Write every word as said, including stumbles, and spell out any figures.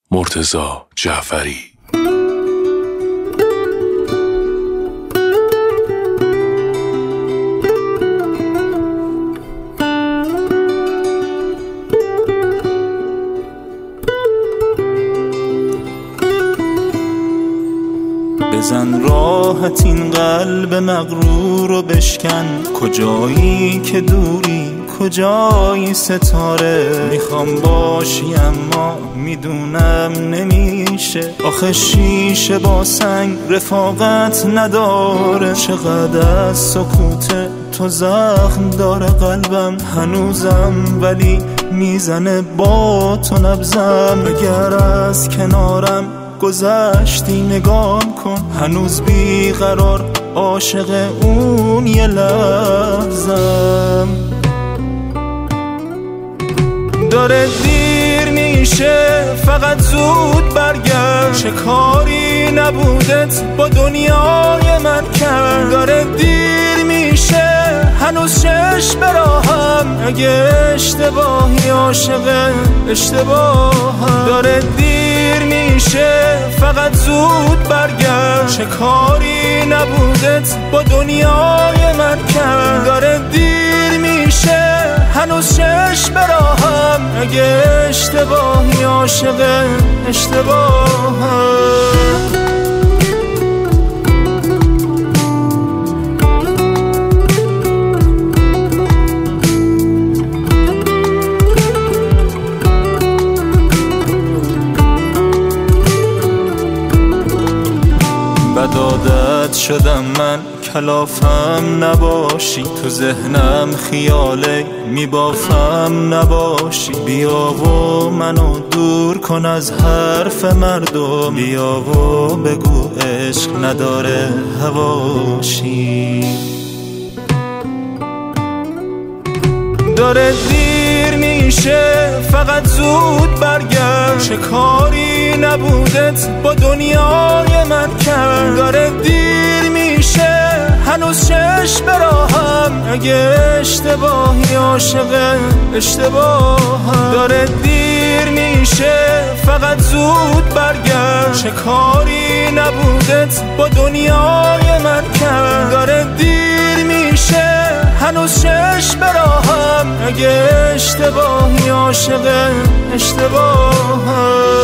مرتضی جعفری. بزن راحت این قلب مغرور رو بشکن، کجایی که دوری کجایی ستاره. میخوام باشی اما میدونم نمیشه، آخه شیشه با سنگ رفاقت نداره. چقدر از سکوت تو زخم داره قلبم هنوزم، ولی میزنه با تو نبزم. اگر از کنارم گذشتی نگام کن، هنوز بیقرار عاشق اون یه لحظم. داره دیر میشه فقط زود برگرد، چه کاری نبودت با دنیای من کرد. داره دیر میشه هنوز چشم براهم، اگه اشتباهی عاشق اشتباهم. داره دیر میشه فقط زود برگرد، چه کاری نبودت با دنیای من کرد. داره دیر میشه هنوز چشم براهم، اگه اشتباهی عاشق اشتباهم. بد عادت شدم من کلافم نباشی، تو ذهنم خیاله میبافم نباشی. بیا و منو دور کن از حرف مردم، بیا و بگو عشق نداره هواشی. داره دیر میشه فقط زود برگرد، چه کاری نبودت با دنیای من کرد. داره دیر میشه هنوز چشم براهم، اگه اشتباهی عاشق اشتباهم. داره دیر میشه فقط زود برگرد، چه کاری نبودت با دنیای من کرد. داره دیر میشه هنوز چشم براهم، اگه اشتباهی عاشق اشتباهم.